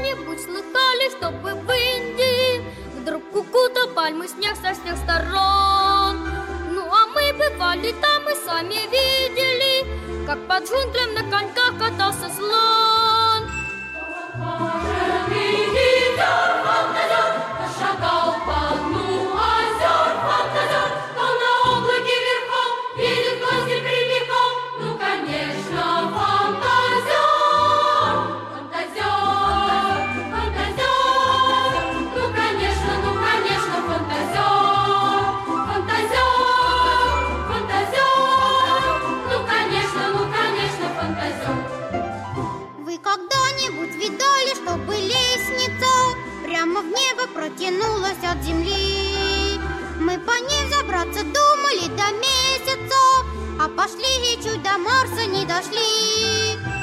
когда-нибудь слыхали, чтобы в Индии вдруг укутал пальмы снег со всех сторон? Ну а мы бывали там и сами видели, как по джунглям на коньках катался слон. Шагал по дну озер фантазер, то на облаке верхом видит гости прямиком. Ну, конечно, фантазер, фантазер, фантазер. Ну, конечно, фантазер, фантазер, фантазер. Ну, конечно, фантазер. Вы когда-нибудь видали, чтобы лестница прямо в небо протянулась от земли? Мы по ней забраться думали до месяца, а пошли и чуть до Марса не дошли.